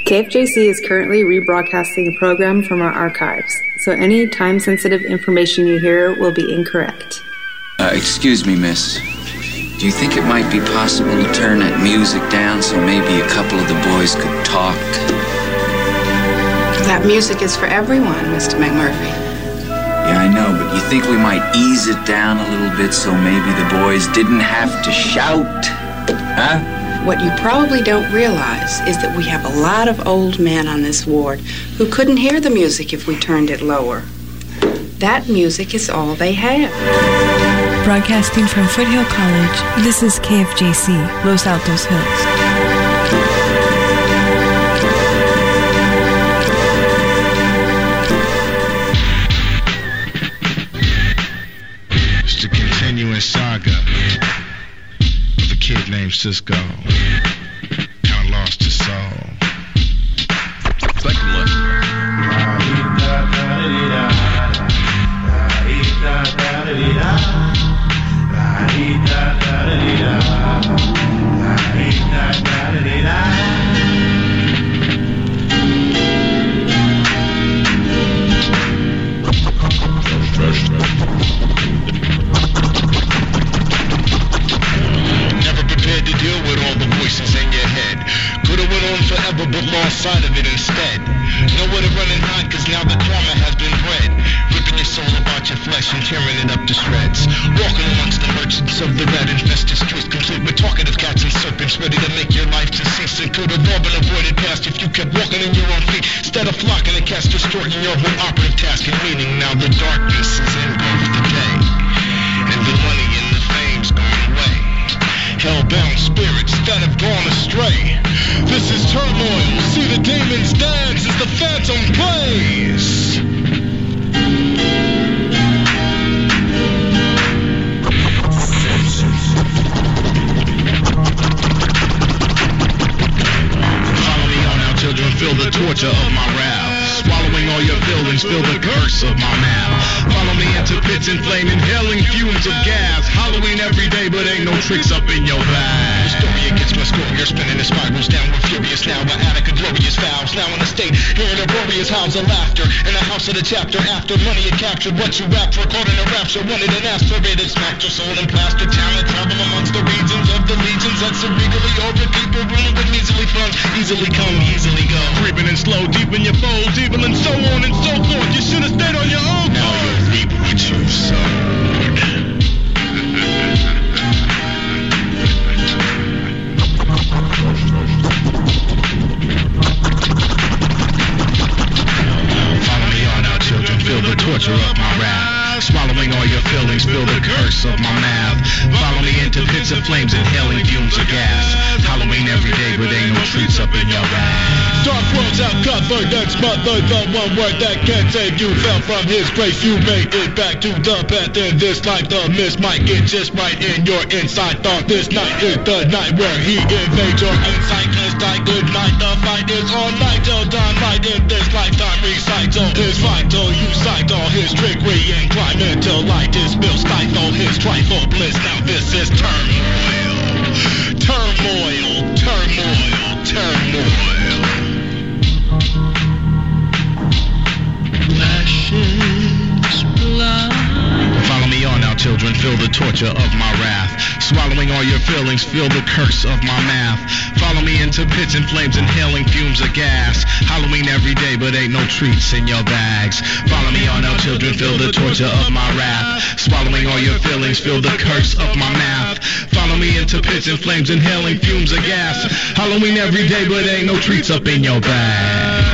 KFJC is currently rebroadcasting a program from our archives, so any time-sensitive information you hear will be incorrect. Excuse me, miss. Do you think it might be possible to turn that music down so maybe a couple of the boys could talk? That music is for everyone, Mr. McMurphy. Yeah, I know, but you think we might ease it down a little bit so maybe the boys didn't have to shout? Huh? What you probably don't realize is that we have a lot of old men on this ward who couldn't hear the music if we turned it lower. That music is all they have. Broadcasting from Foothill College, this is KFJC, Los Altos Hills. It's the continuing saga of a kid named Cisco. Kinda lost his soul. Second lesson. Never prepared to deal with all the voices in your head. Could've went on forever but lost sight of it instead. Nowhere to run and hide cause now the karma has been bred. Ripping your soul about your flesh and tearing it up to shreds. Walking amongst the merchants of the red infested streets, complete with talkative cats and serpents ready to make your life deceased. And could've all been avoided past if you kept walking in your own feet instead of flocking and cast distorting your whole operative task and meaning. Now the darkness is engulfed today, and the money and the fame's gone away. Hell-bound spirits that have gone astray. This is turmoil. See the demons dance as the phantom plays. Follow me on now, children. Feel the torture of my wrath. Swallowing all your feelings, feel the curse of my math. Follow me into pits and flame, inhaling fumes of gas. Halloween every day, but ain't no tricks up in your bag. The story against my score, you're spinning the spirals down. We're furious now, we're attic of glorious vows. Now in the state, hearing the warriors' howls of laughter. In the house of the chapter after, money had captured what you rap for. Caught in a rapture, wanted and asked for it. It smacked your soul and plastered talent. Travel amongst the regions of the legions that cerebrally orbit people running with measly funds. Easily come, easily go. Creeping and slow, deep in your folds, evil and so on and so forth. You should have stayed on your own. Now you'll reap what you've sown. Follow me on now, children. Feel the torture of my wrath. Swallowing all your feelings, feel the curse of my math. Follow me into pits of flames, inhaling fumes of gas. Halloween every day, but ain't no treats up in your bag. Dark worlds out covered, that's mother, the one word that can't save you. Fell from his grace, you made it back to the path in this life. The mist might get just right in your inside thought. This night is the night where he invades your insight. Cause die good night, the fight is all night till dawn light in this lifetime. Recycle his vital, you cycle his trickery and climb until light is built. Stifle his trifle bliss. Now this is turmoil. Turmoil, turmoil, turmoil. Flashes blind. Follow me on now, children. Feel the torture of my wrath. Swallowing all your feelings, feel the curse of my math. Follow me into pits and flames, inhaling fumes of gas. Halloween every day, but ain't no treats in your bags. Follow me on now, children. Feel the torture of my wrath. Swallowing all your feelings, feel the curse of my math. Follow me into pits and flames, inhaling fumes of gas. Halloween every day, but ain't no treats up in your bag.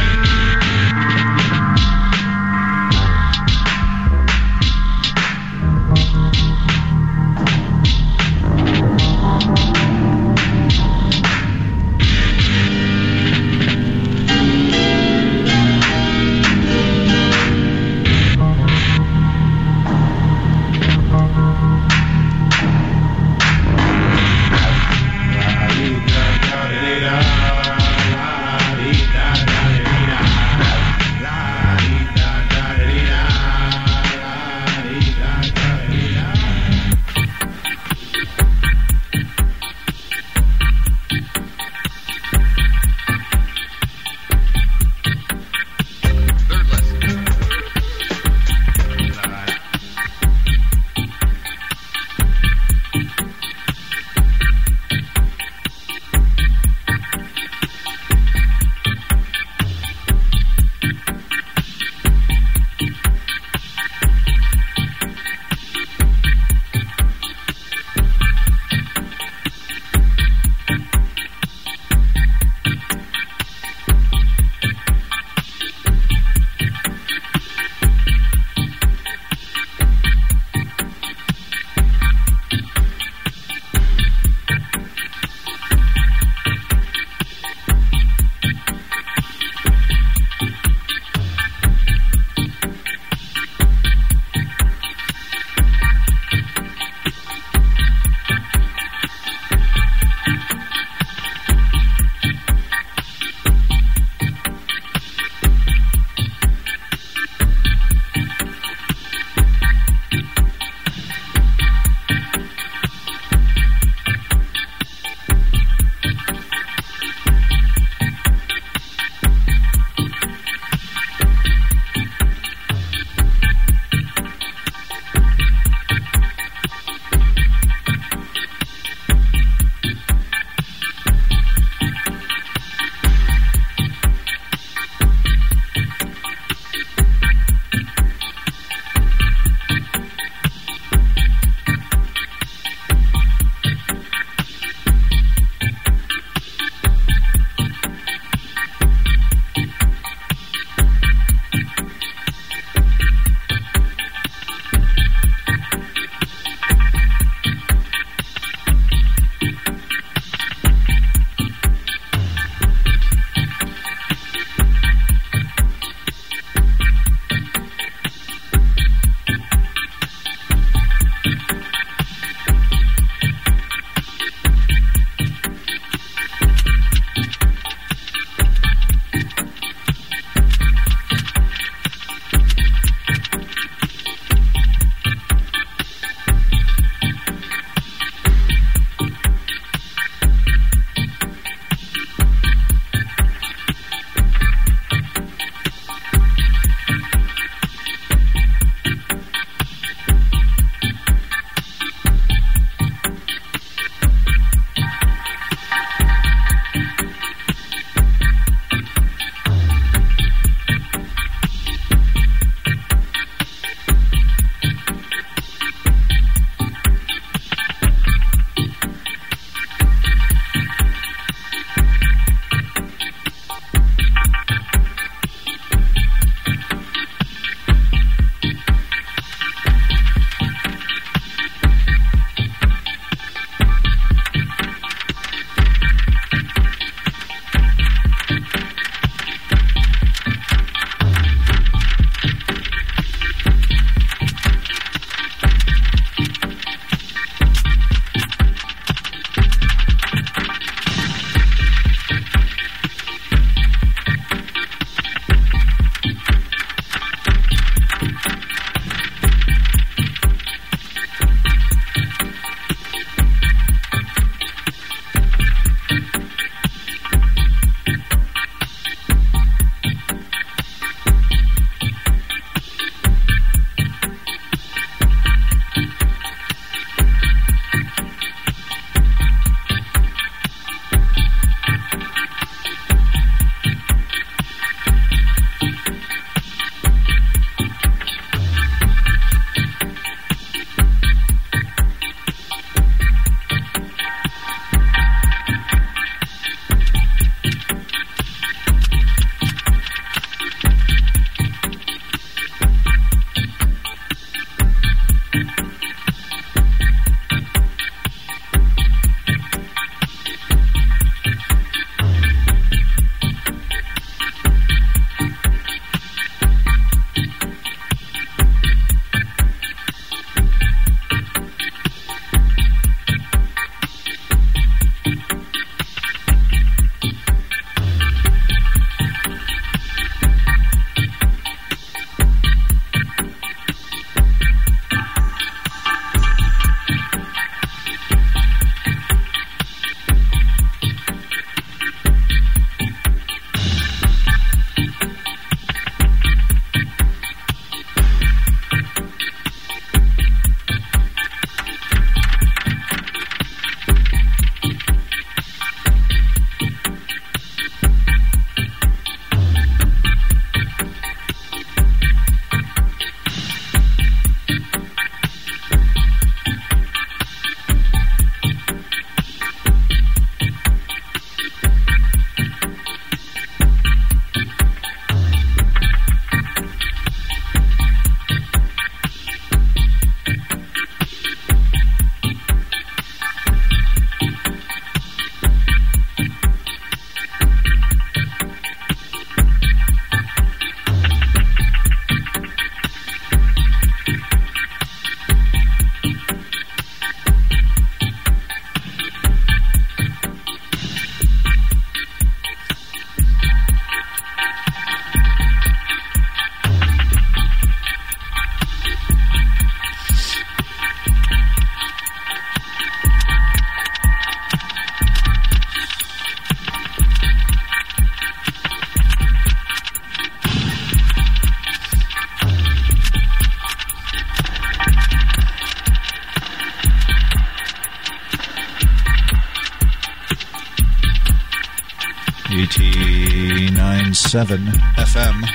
89.7 FM,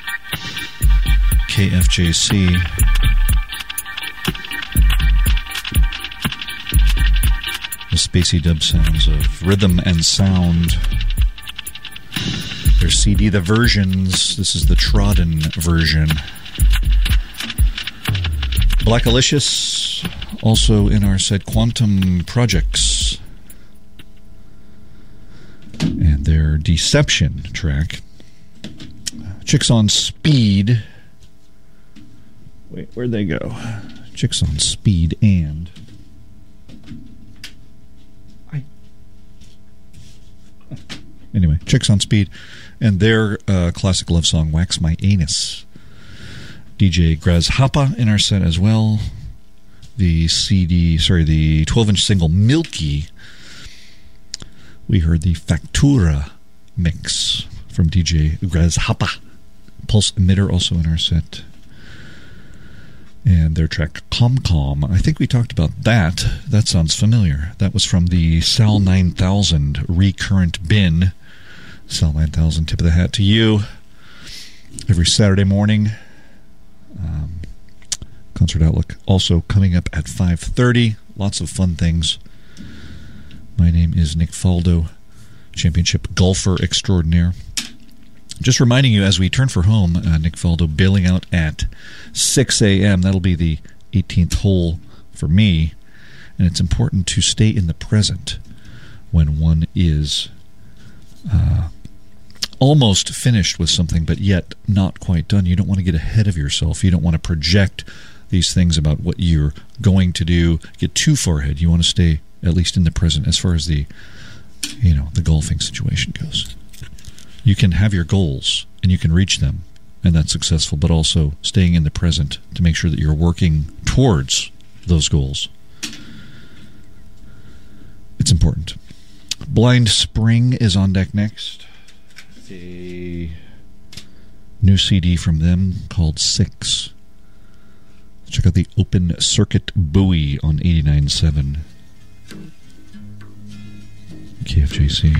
KFJC. The spacey dub sounds of Rhythm and Sound. Their CD, The Versions. This is the Trodden version. Blackalicious, also in our set, Quantum Projects. And their Deception track. Chicks on Speed. Wait, where'd they go? Chicks on Speed and... Anyway, Chicks on Speed and their classic love song, Wax My Anus. DJ Grasshopper in our set as well. The 12-inch single, Milky. We heard the Factura mix from DJ Grasshopper. Pulse Emitter also in our set. And their track, Calm. I think we talked about that. That sounds familiar. That was from the Sal 9000 Recurrent Bin. Sal 9000, tip of the hat to you. Every Saturday morning. Concert Outlook also coming up at 5:30. Lots of fun things. My name is Nick Faldo, championship golfer extraordinaire. Just reminding you, as we turn for home, Nick Faldo bailing out at 6 a.m. That'll be the 18th hole for me. And it's important to stay in the present when one is almost finished with something, but yet not quite done. You don't want to get ahead of yourself. You don't want to project these things about what you're going to do, get too far ahead. You want to stay at least in the present as far as the golfing situation goes. You can have your goals and you can reach them, and that's successful, but also staying in the present to make sure that you're working towards those goals. It's important. Blind Spring is on deck next. A new CD from them called 6. Check out the Open Circuit Buoy on 89.7 KFJC.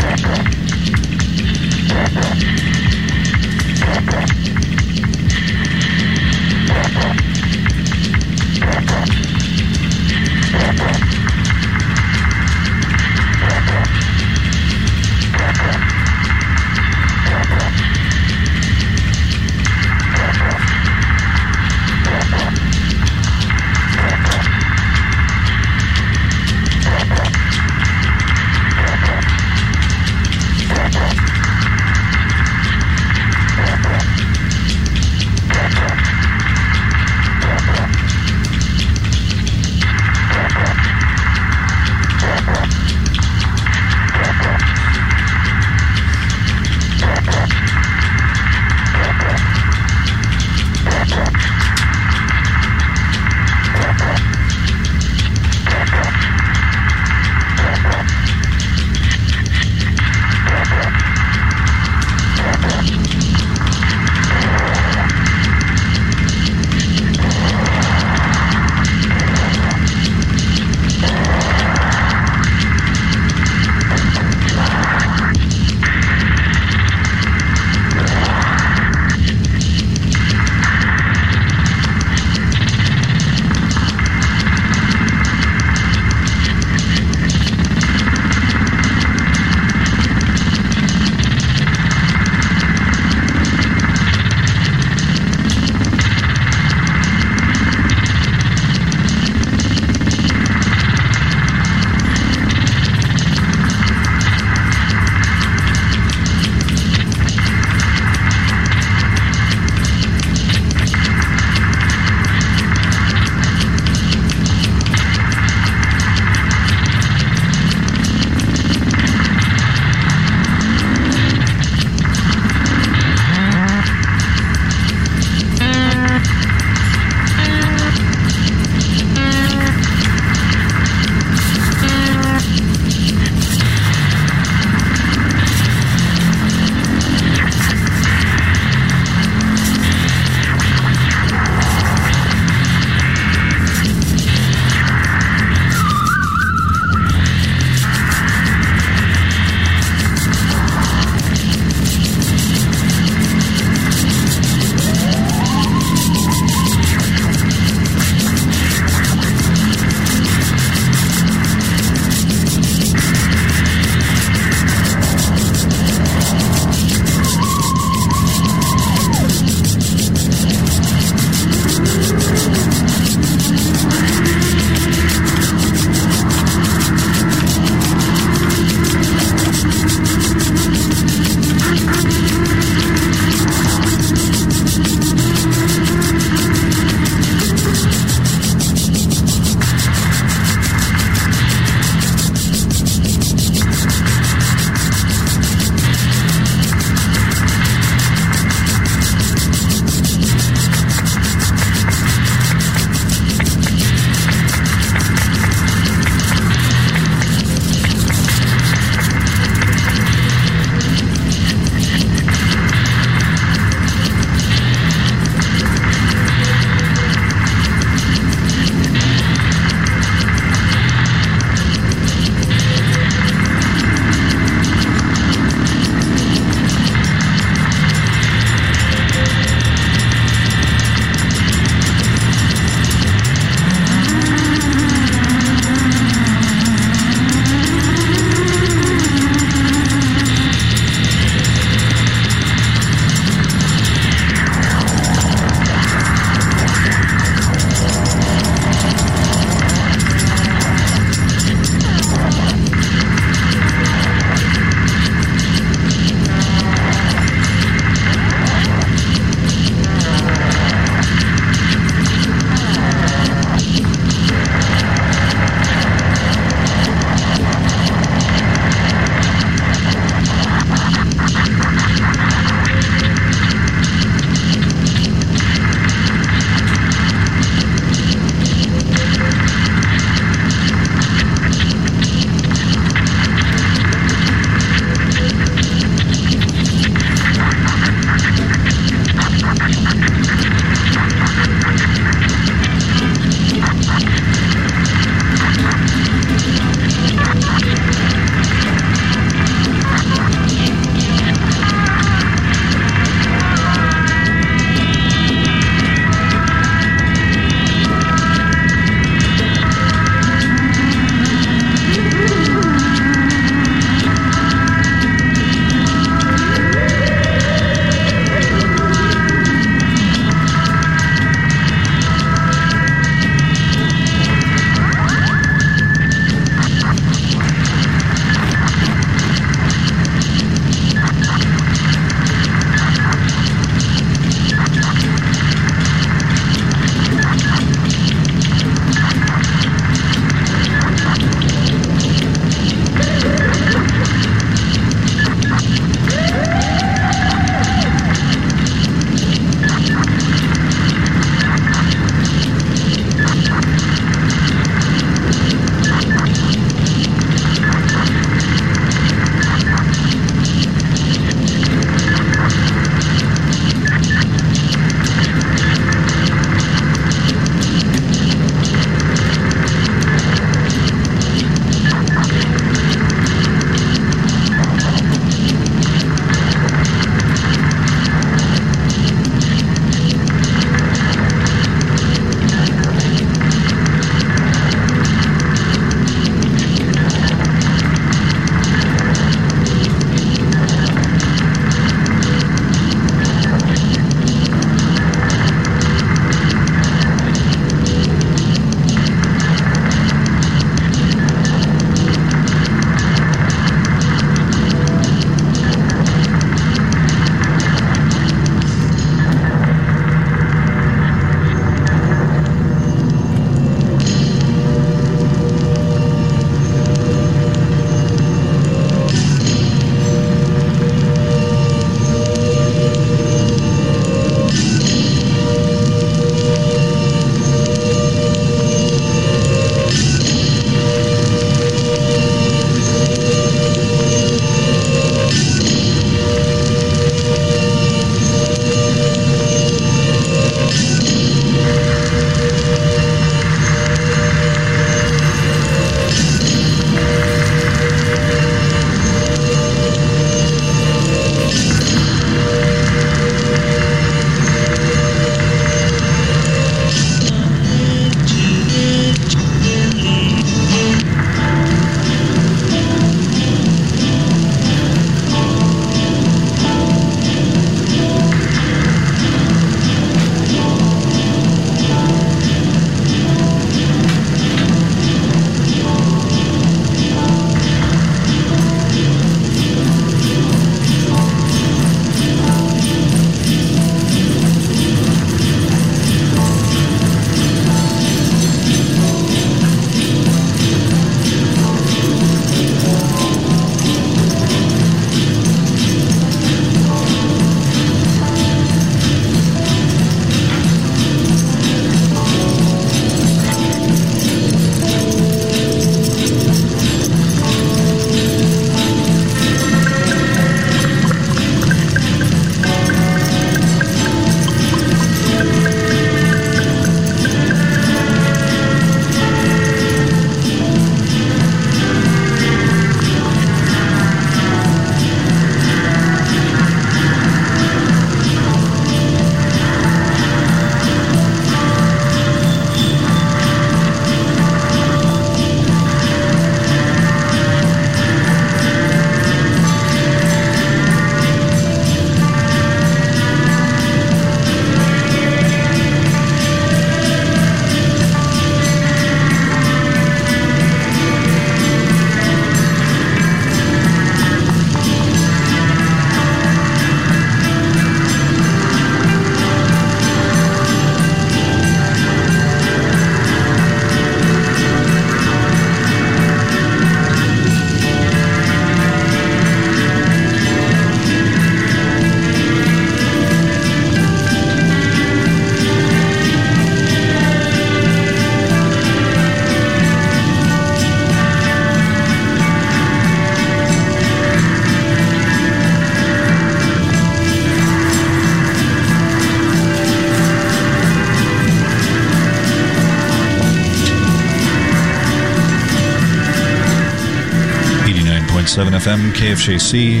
101.7 FM, KFJC.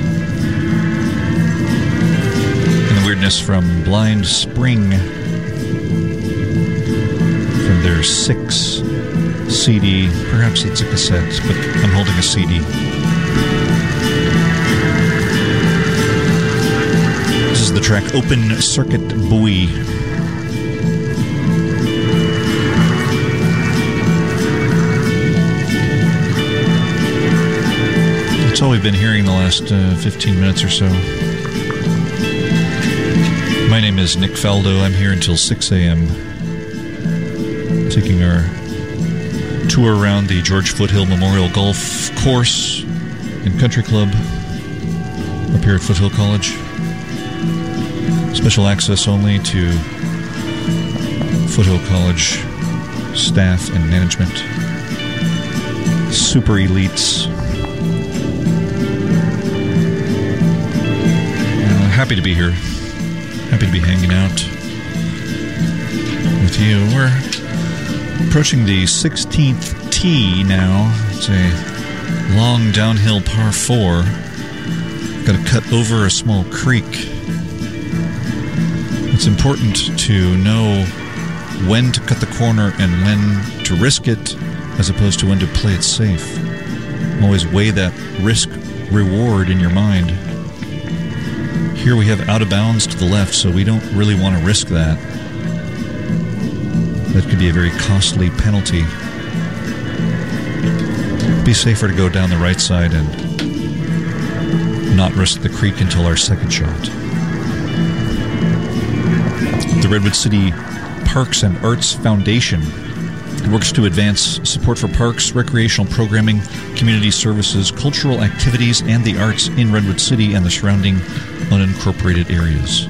And the weirdness from Blind Spring from their 6 CD. Perhaps it's a cassette, but I'm holding a CD. This is the track Open Circuit Buoy. That's all we've been hearing the last 15 minutes or so. My name is Nick Faldo. I'm here until 6 a.m. taking our tour around the George Foothill Memorial Golf Course and Country Club up here at Foothill College. Special access only to Foothill College staff and management. Super elites. Happy to be here. Happy to be hanging out with you. We're approaching the 16th tee now. It's a long downhill par 4. Got to cut over a small creek. It's important to know when to cut the corner and when to risk it as opposed to when to play it safe. Always weigh that risk-reward in your mind. Here we have out of bounds to the left, so we don't really want to risk that. That could be a very costly penalty. It'd be safer to go down the right side and not risk the creek until our second shot. The Redwood City Parks and Arts Foundation works to advance support for parks, recreational programming, community services, cultural activities, and the arts in Redwood City and the surrounding unincorporated areas.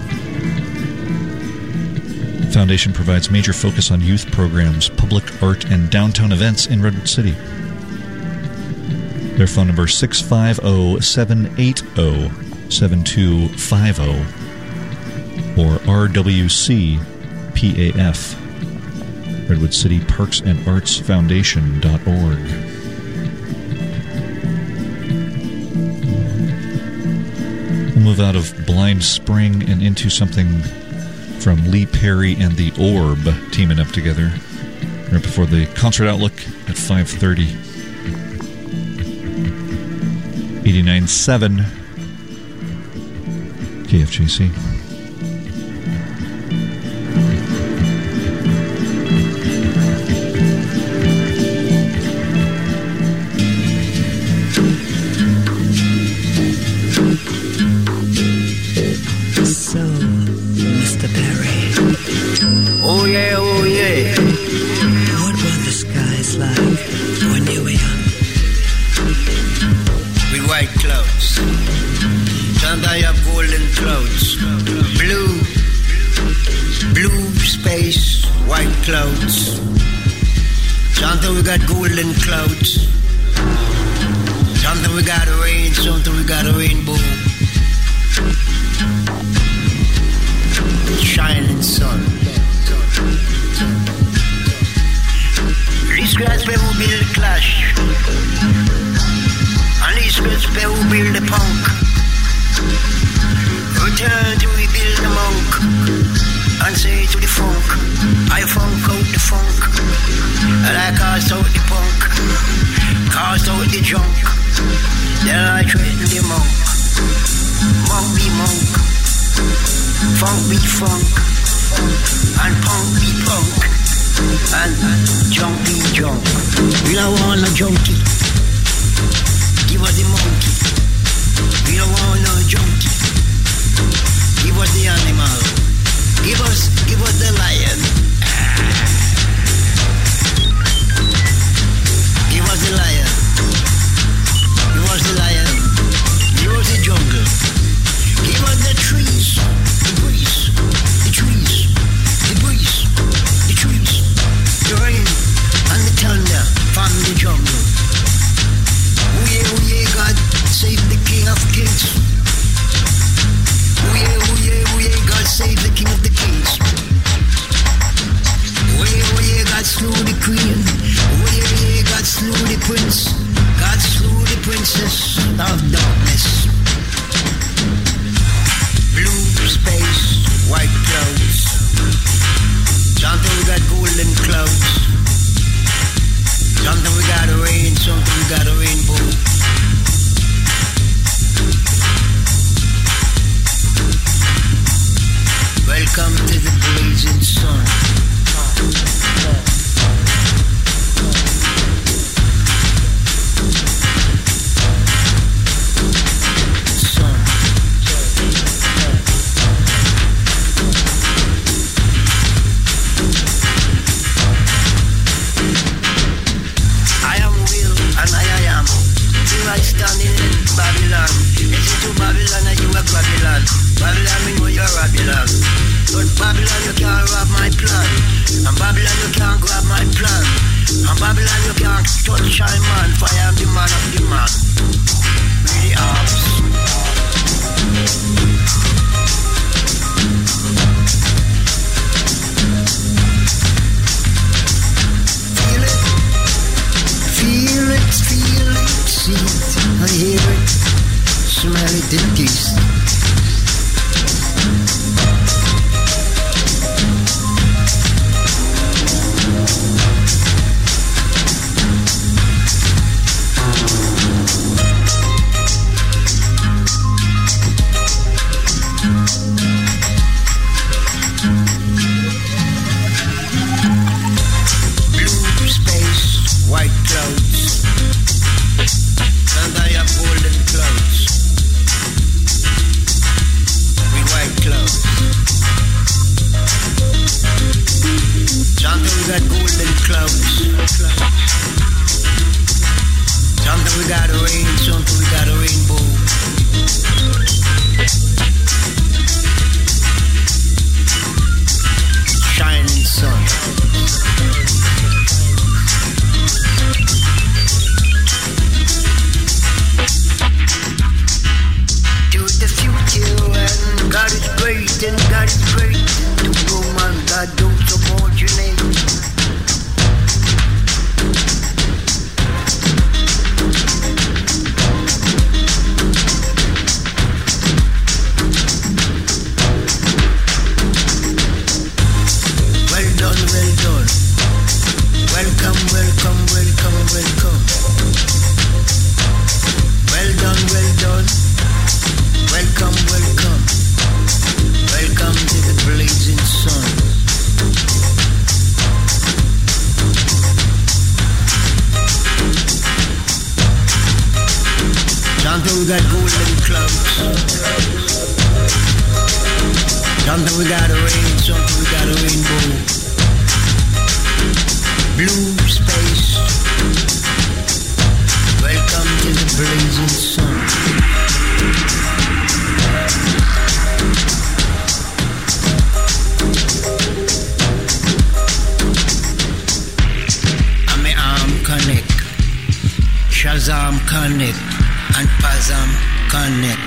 The foundation provides major focus on youth programs, public art, and downtown events in Redwood City. Their phone number is 650-780-7250 or RWCPAF, Redwood City Parks and Arts Foundation.org. We'll move out of Blind Spring and into something from Lee Perry and the Orb teaming up together right before the concert outlook at 5:30. 89.7 KFJC. Something we got golden clouds. Something we got rain, something we got a rainbow. Shining sun. This grass where we build the clash. And this grass where we build the punk. Return to rebuild the monk. And say to the funk, I funk out the funk. And I cast out the punk, cast out the junk. Then I threaten the monk. Monk be monk, funk be funk, and punk be punk, and junk be junk. We don't want no junkie. Give us the monkey. We don't want no junkie. Give us the animal. Give us the lion. Give us the lion. Give us the lion. Give us the jungle. Give us the trees. The breeze. The trees. The breeze. The trees. The rain and the thunder from the jungle. of darkness. Blue space, white clouds. Something we got golden clouds. Something we got rain, something we got a rainbow. Welcome to the blazing sun. Standing in Babylon. Listen to Babylon and you are Babylon. Babylon mean where you're Babylon. But Babylon you can't rob my plan. And Babylon you can't grab my plan. And Babylon you can't touch my man. For I am the man of the man. With the arms. Feel it. Feel it, feel it, see it, I hear it, smell it and taste it. Blue space, white clouds. And I have golden clouds. With white clouds. Something we got golden clouds. Something we got rain, something we got a rainbow. Shining sun. And God is great, and God is great. To no man God don't subordinate. Well done, well done. Welcome, welcome, welcome, welcome. Well done, well done. Welcome, welcome. Welcome to the blazing sun. Something we got golden clouds. Something we got a rain, something we got a rainbow. Blue space. Welcome to the blazing sun. Connect, Shazam connect, and Pazam connect.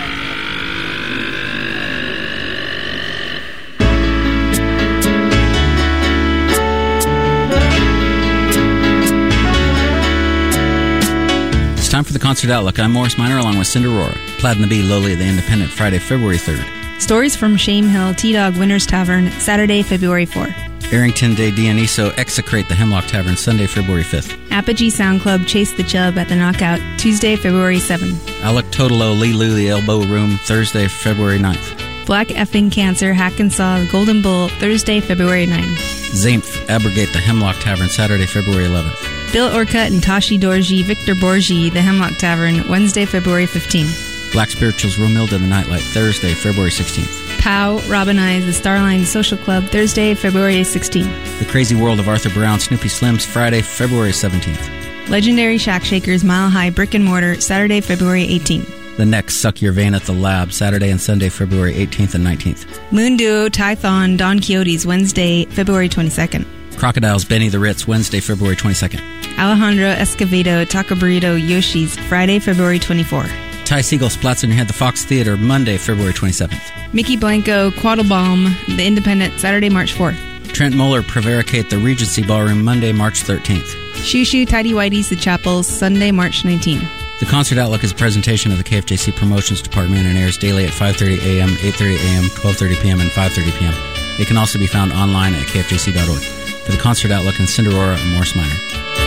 It's time for the Concert Outlook. I'm Morris Minor along with Cinder Roar. Plaid and the Bee, Lowly, the Independent, Friday, February 3rd. Stories from Shame Hill, T-Dog Winners Tavern, Saturday, February 4th. Arrington de Dioniso, Execrate the Hemlock Tavern, Sunday, February 5th. Apogee Sound Club, Chase the Chub at the Knockout, Tuesday, February 7th. Alec Totolo, Lee Lou, the Elbow Room, Thursday, February 9th. Black Effing Cancer, Hack and Saw, the Golden Bull, Thursday, February 9th. Zamph, Abrogate the Hemlock Tavern, Saturday, February 11th. Bill Orcutt and Tashi Dorji, Victor Borgi, the Hemlock Tavern, Wednesday, February 15th. Black Spirituals, Romilda and the Nightlight, Thursday, February 16th. Pow, Robin Eyes, the Starline Social Club, Thursday, February 16th. The Crazy World of Arthur Brown, Snoopy Slims, Friday, February 17th. Legendary Shack Shakers, Mile High Brick and Mortar, Saturday, February 18th. The Next, Suck Your Vein at the Lab, Saturday and Sunday, February 18th and 19th. Moon Duo, Tython, Don Quixotes, Wednesday, February 22nd. Crocodiles, Benny the Ritz, Wednesday, February 22nd. Alejandro Escovedo, Taco Burrito, Yoshi's, Friday, February 24th. Ty Siegel, Splats in Your Head, the Fox Theater, Monday, February 27th. Mickey Blanco, Quattlebaum, The Independent, Saturday, March 4th. Trent Moeller, Prevaricate, the Regency Ballroom, Monday, March 13th. Shoo Shoo, Tidy Whitey's, The Chapels, Sunday, March 19th. The Concert Outlook is a presentation of the KFJC Promotions Department and airs daily at 5:30 a.m., 8:30 a.m., 12:30 p.m., and 5:30 p.m. It can also be found online at kfjc.org. For the Concert Outlook in Cinderora, I'm Morris Minor.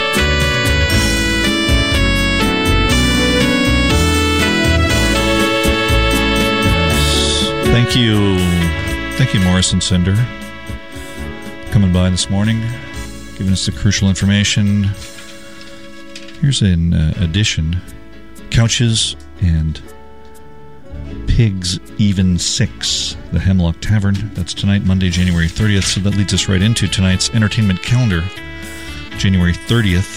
Thank you. Thank you, Morris and Cinder, coming by this morning, giving us the crucial information. Here's an addition. Couches and Pigs Even 6, the Hemlock Tavern. That's tonight, Monday, January 30th. So that leads us right into tonight's entertainment calendar, January 30th,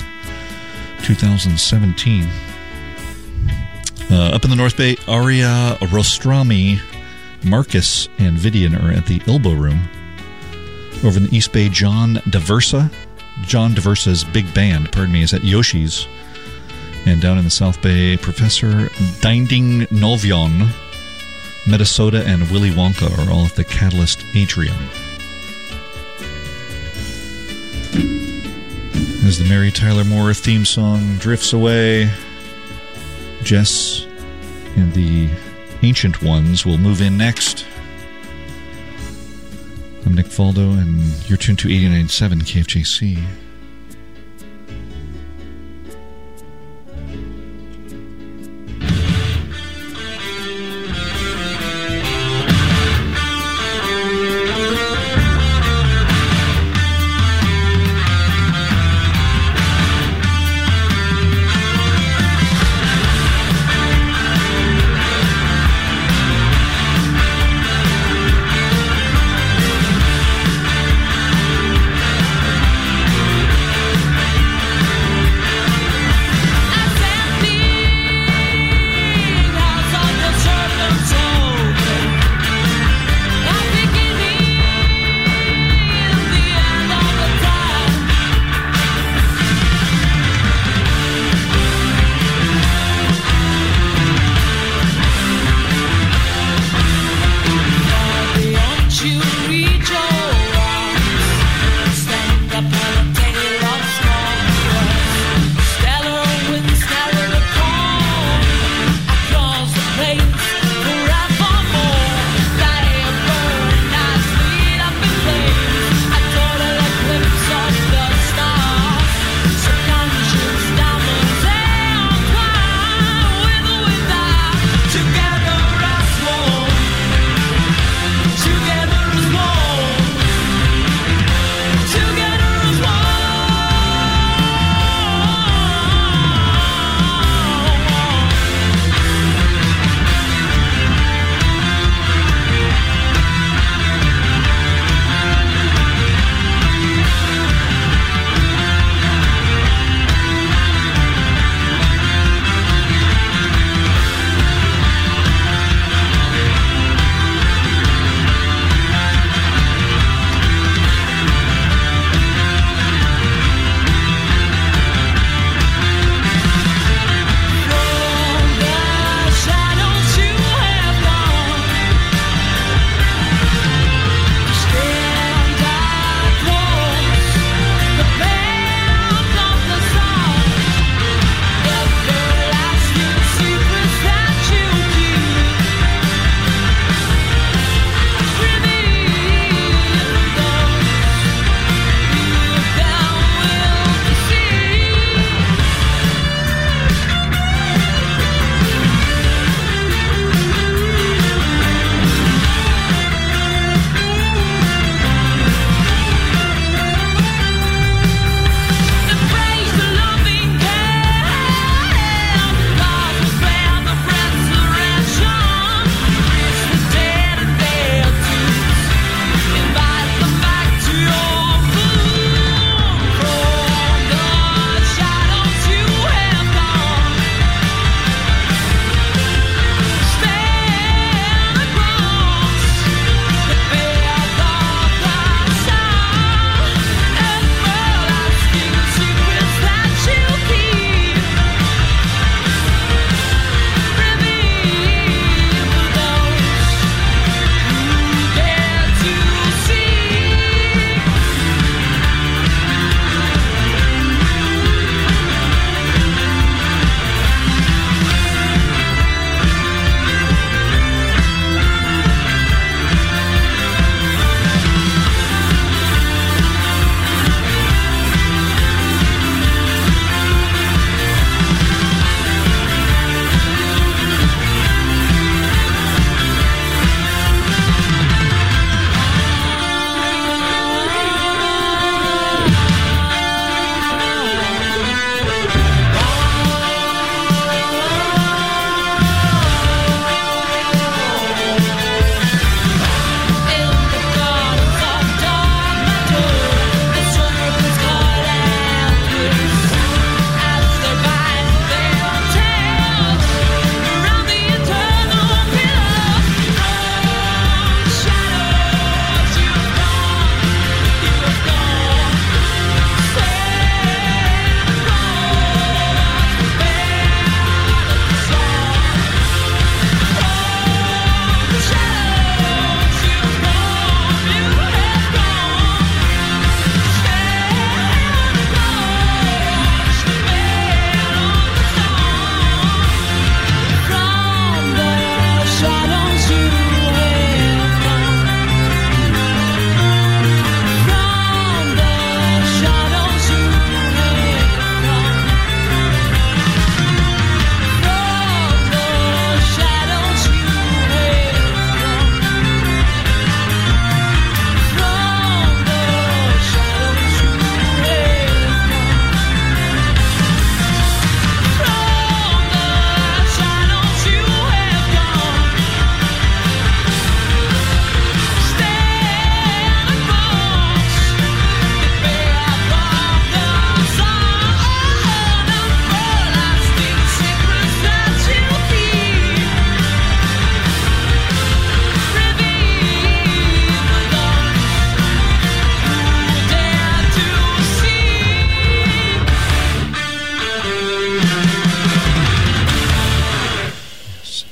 2017. Up in the North Bay, Aria Rostrami, Marcus, and Vidian are at the Elbow Room. Over in the East Bay, John Daversa's big band, is at Yoshi's. And down in the South Bay, Professor Dinding Novyon, Metasoda, and Willy Wonka are all at the Catalyst Atrium. As the Mary Tyler Moore theme song drifts away, Jess and the Ancient Ones will move in next. I'm Nick Faldo, and you're tuned to 89.7 KFJC.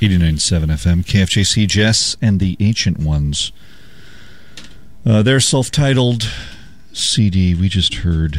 89.7 FM, KFJC, Jess and the Ancient Ones. Their self-titled CD we just heard.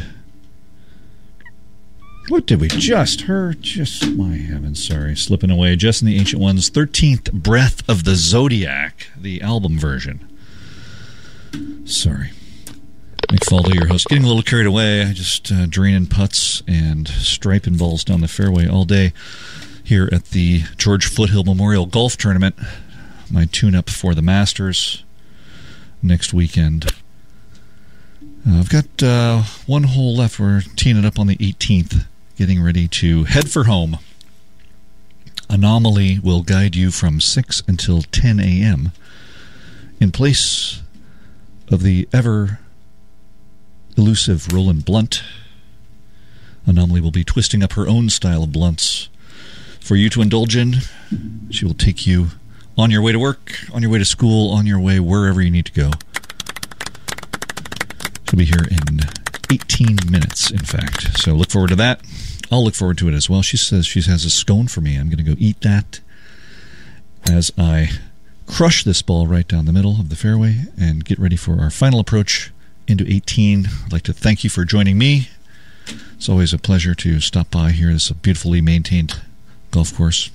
What did we just hear? Just, my heavens, sorry, slipping away. Jess and the Ancient Ones, 13th Breath of the Zodiac, the album version. Sorry. Nick Faldo, your host, getting a little carried away. I just draining putts and striping balls down the fairway all day here at the George Foothill Memorial Golf Tournament. My tune-up for the Masters next weekend. I've got one hole left. We're teeing it up on the 18th, getting ready to head for home. Anomaly will guide you from 6 until 10 a.m. in place of the ever elusive Roland Blunt. Anomaly will be twisting up her own style of blunts for you to indulge in. She will take you on your way to work, on your way to school, on your way wherever you need to go. She'll be here in 18 minutes, in fact. So look forward to that. I'll look forward to it as well. She says she has a scone for me. I'm going to go eat that as I crush this ball right down the middle of the fairway and get ready for our final approach into 18. I'd like to thank you for joining me. It's always a pleasure to stop by here. It's a beautifully maintained golf course.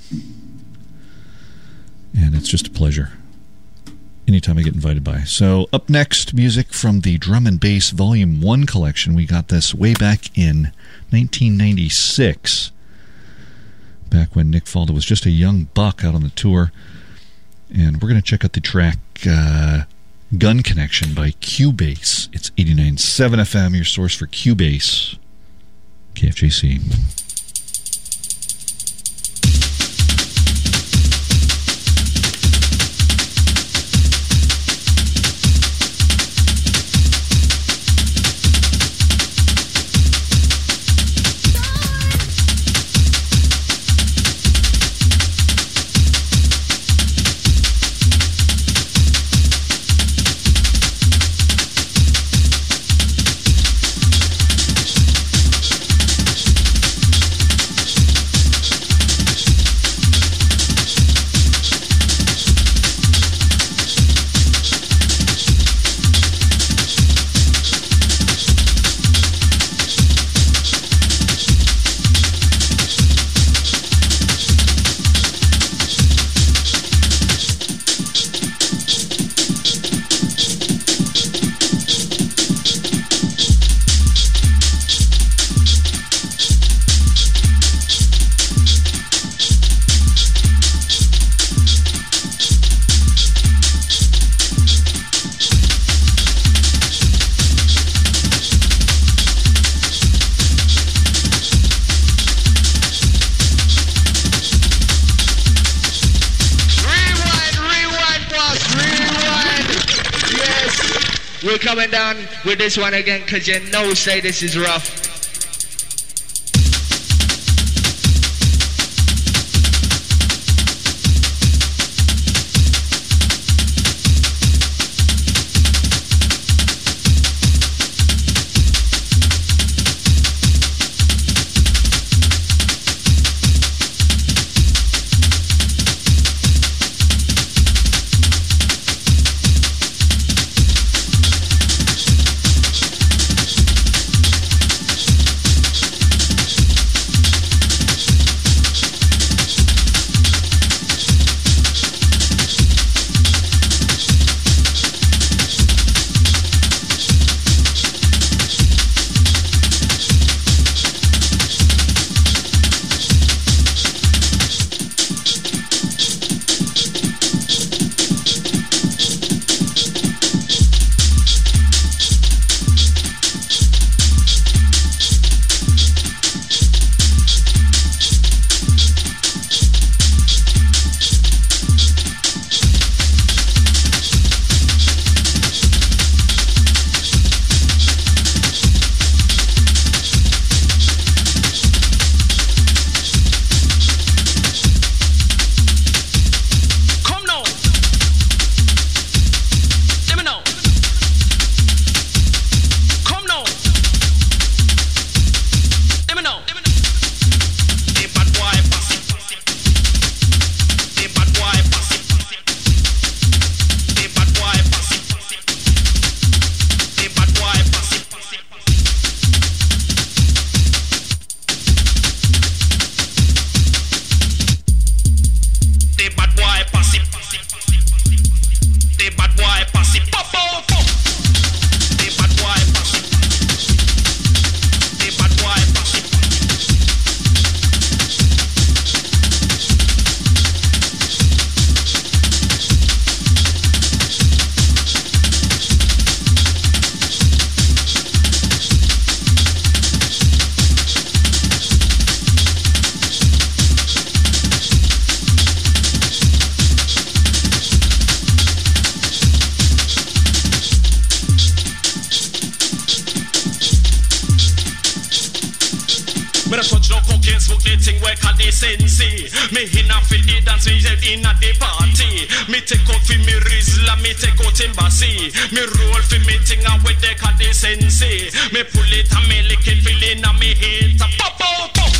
And it's just a pleasure anytime I get invited by. So up next, music from the Drum and Bass Volume 1 collection. We got this way back in 1996, back when Nick Faldo was just a young buck out on the tour. And we're going to check out the track Gun Connection by Cubase. It's 89.7 FM, your source for Cubase, KFJC. Coming down with this one again, cause you know say this is rough. the thing where call the sensei. Me in a fit the dance, me in a the party. Me take out for me Rizla, me take out embassy. Me roll for me thing and where they call the sensei. Me pull it and me lick it, feeling and me hit. Pop, pop, pop.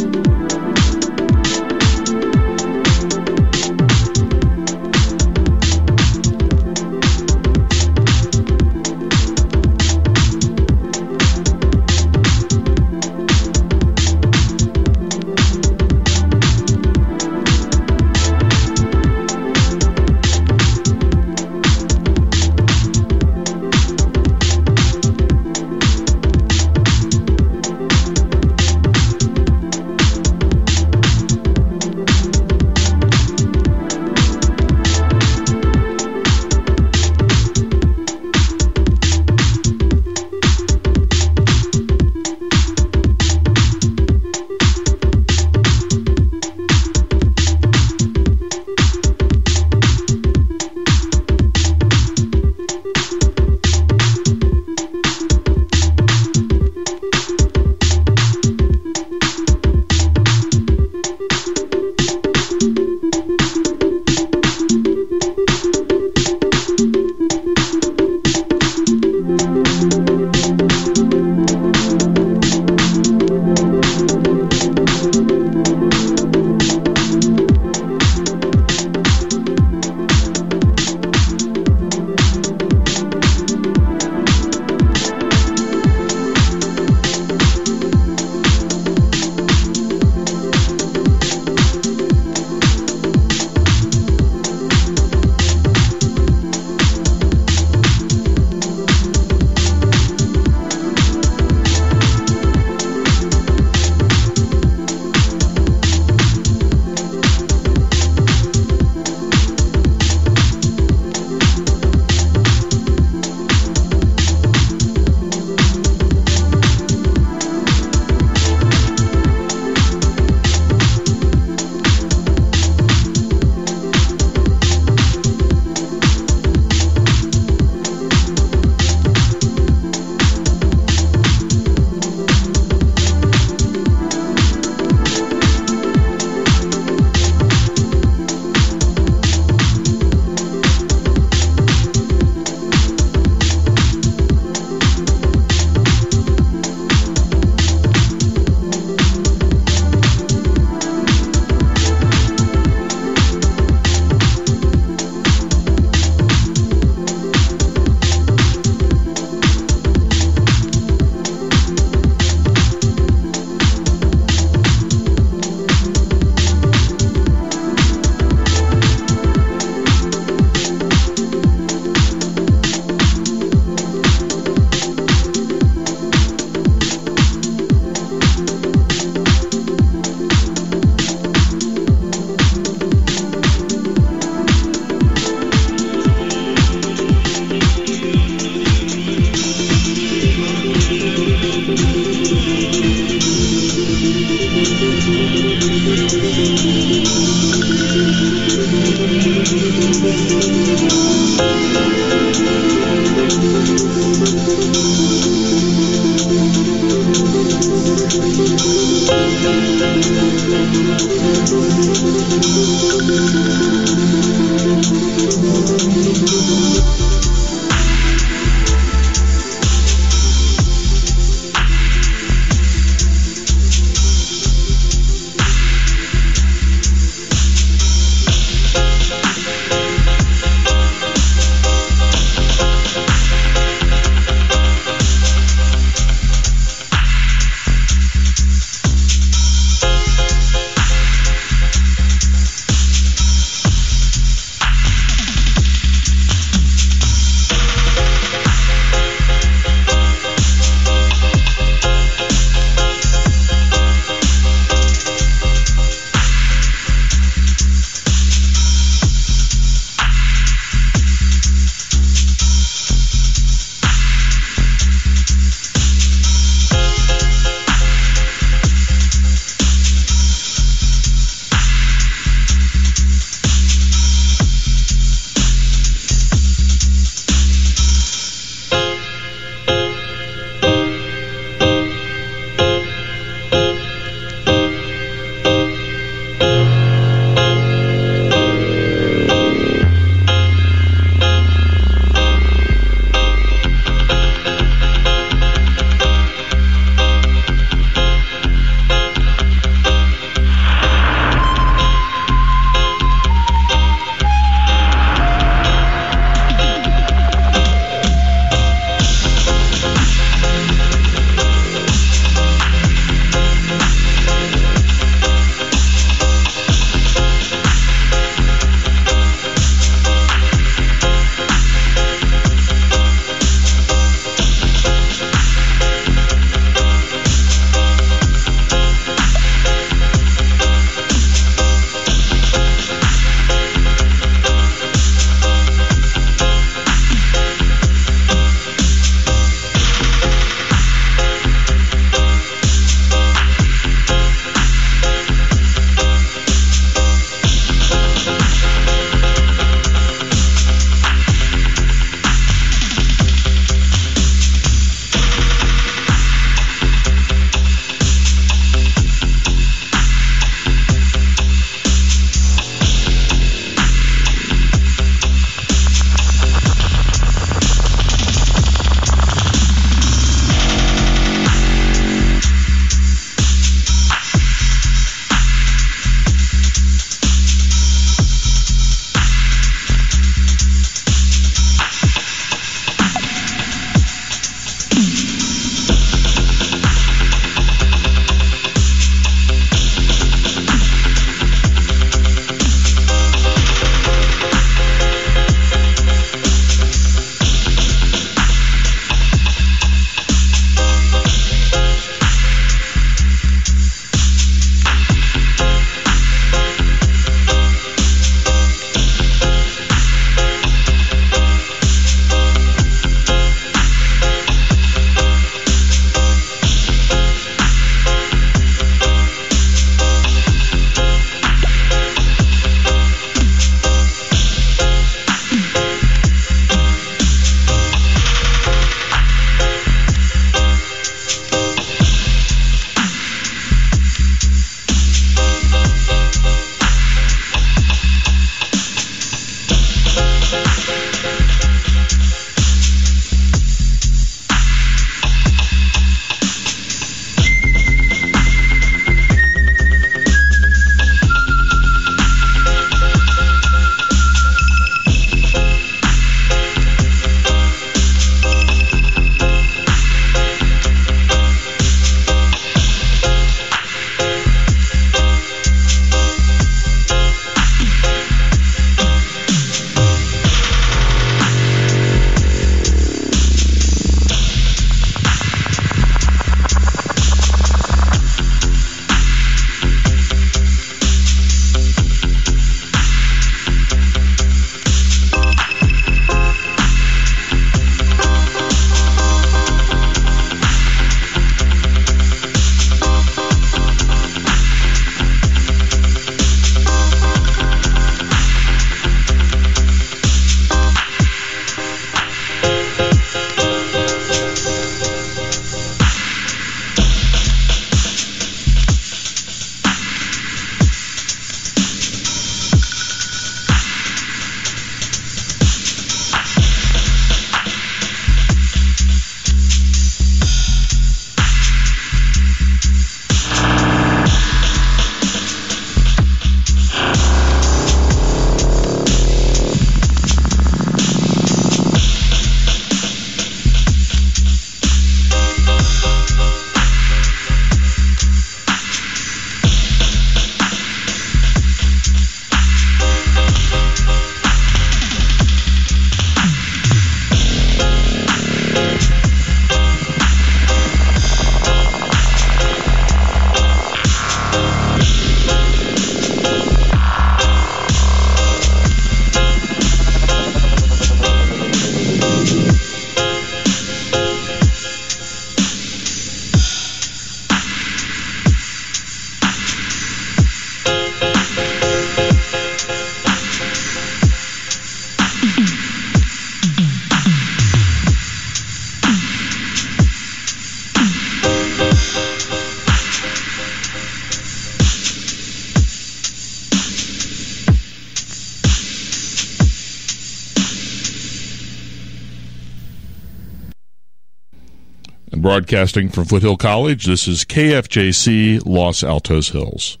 Broadcasting from Foothill College, this is KFJC Los Altos Hills.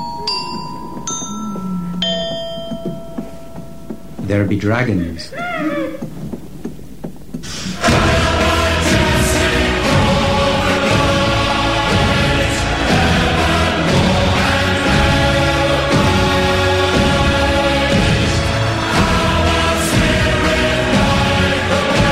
There be dragons